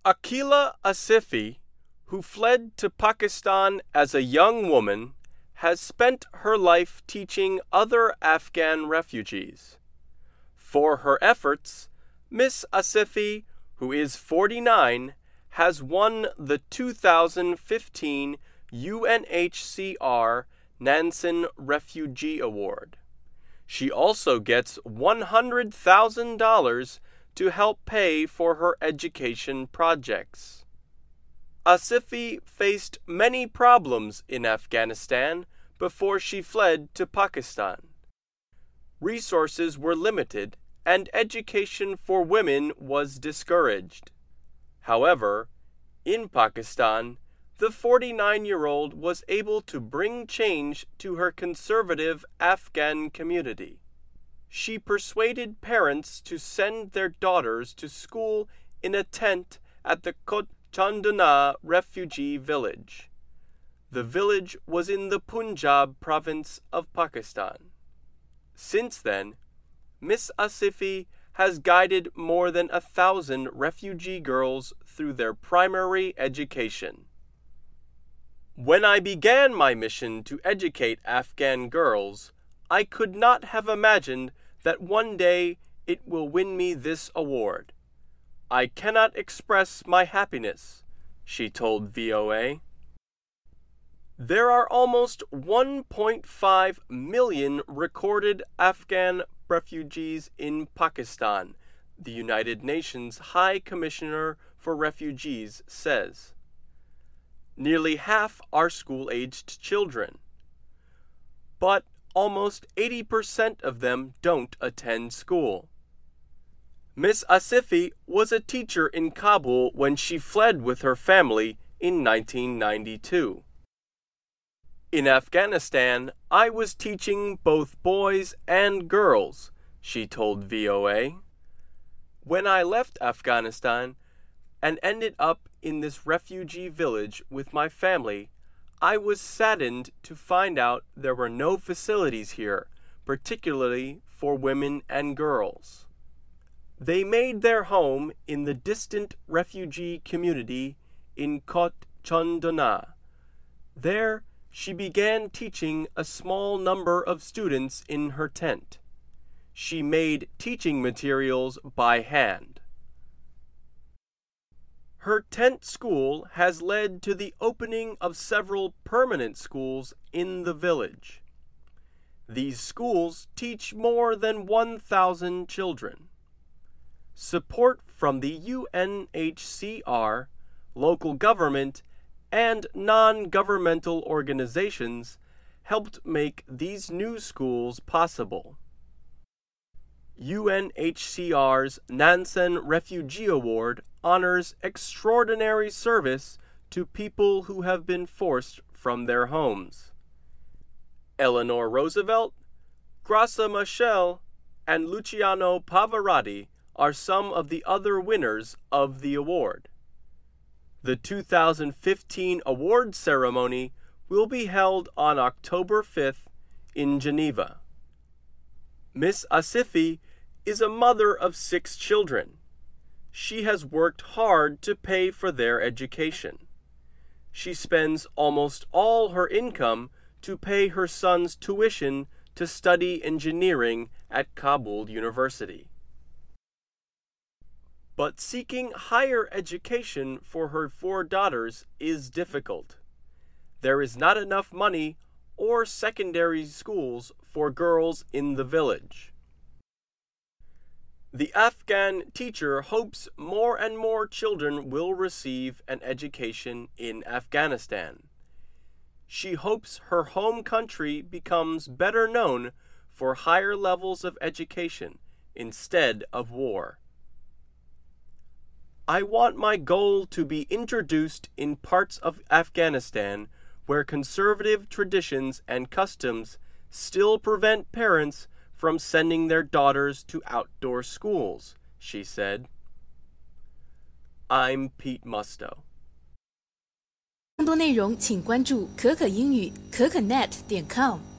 Aqila Asifi, who fled to Pakistan as a young woman, has spent her life teaching other Afghan refugees. For her efforts, Miss Asifi, who is 49, has won the 2015 UNHCR Nansen Refugee Award. She also gets $100,000 to help pay for her education projects. Asifi faced many problems in Afghanistan before she fled to Pakistan. Resources were limited and education for women was discouraged. However, in Pakistan, the 49-year-old was able to bring change to her conservative Afghan community. She persuaded parents to send their daughters to school in a tent at the Kot Chandana refugee village. The village was in the Punjab province of Pakistan. Since then, Miss Asifi has guided more than 1,000 refugee girls through their primary education. When I began my mission to educate Afghan girls, I could not have imagined that one day it will win me this award. I cannot express my happiness, she told VOA. There are almost 1.5 million recorded Afghan refugees in Pakistan, the United Nations High Commissioner for Refugees says. Nearly half are school-aged children. But almost 80% of them don't attend school. Miss Asifi was a teacher in Kabul when she fled with her family in 1992. In Afghanistan, I was teaching both boys and girls, she told VOA. When I left Afghanistan and ended up in this refugee village with my family, I was saddened to find out there were no facilities here, particularly for women and girls. They made their home in the distant refugee community in Kot Chandana. There, she began teaching a small number of students in her tent. She made teaching materials by hand. Her tent school has led to the opening of several permanent schools in the village. These schools teach more than 1,000 children. Support from the UNHCR, local government, and non-governmental organizations helped make these new schools possible. UNHCR's Nansen Refugee Award honors extraordinary service to people who have been forced from their homes. Eleanor Roosevelt, Graça Machel, and Luciano Pavarotti are some of the other winners of the award. The 2015 award ceremony will be held on October 5th in Geneva. Miss Asifi is a mother of 6 children. She has worked hard to pay for their education. She spends almost all her income to pay her son's tuition to study engineering at Kabul University. But seeking higher education for her 4 daughters is difficult. There is not enough money or secondary schools for girls in the village. The Afghan teacher hopes more and more children will receive an education in Afghanistan. She hopes her home country becomes better known for higher levels of education instead of war. I want my goal to be introduced in parts of Afghanistan where conservative traditions and customs still prevent parents from sending their daughters to outdoor schools, she said. I'm Pete Musto. 更多内容请关注可可英语可可net.com。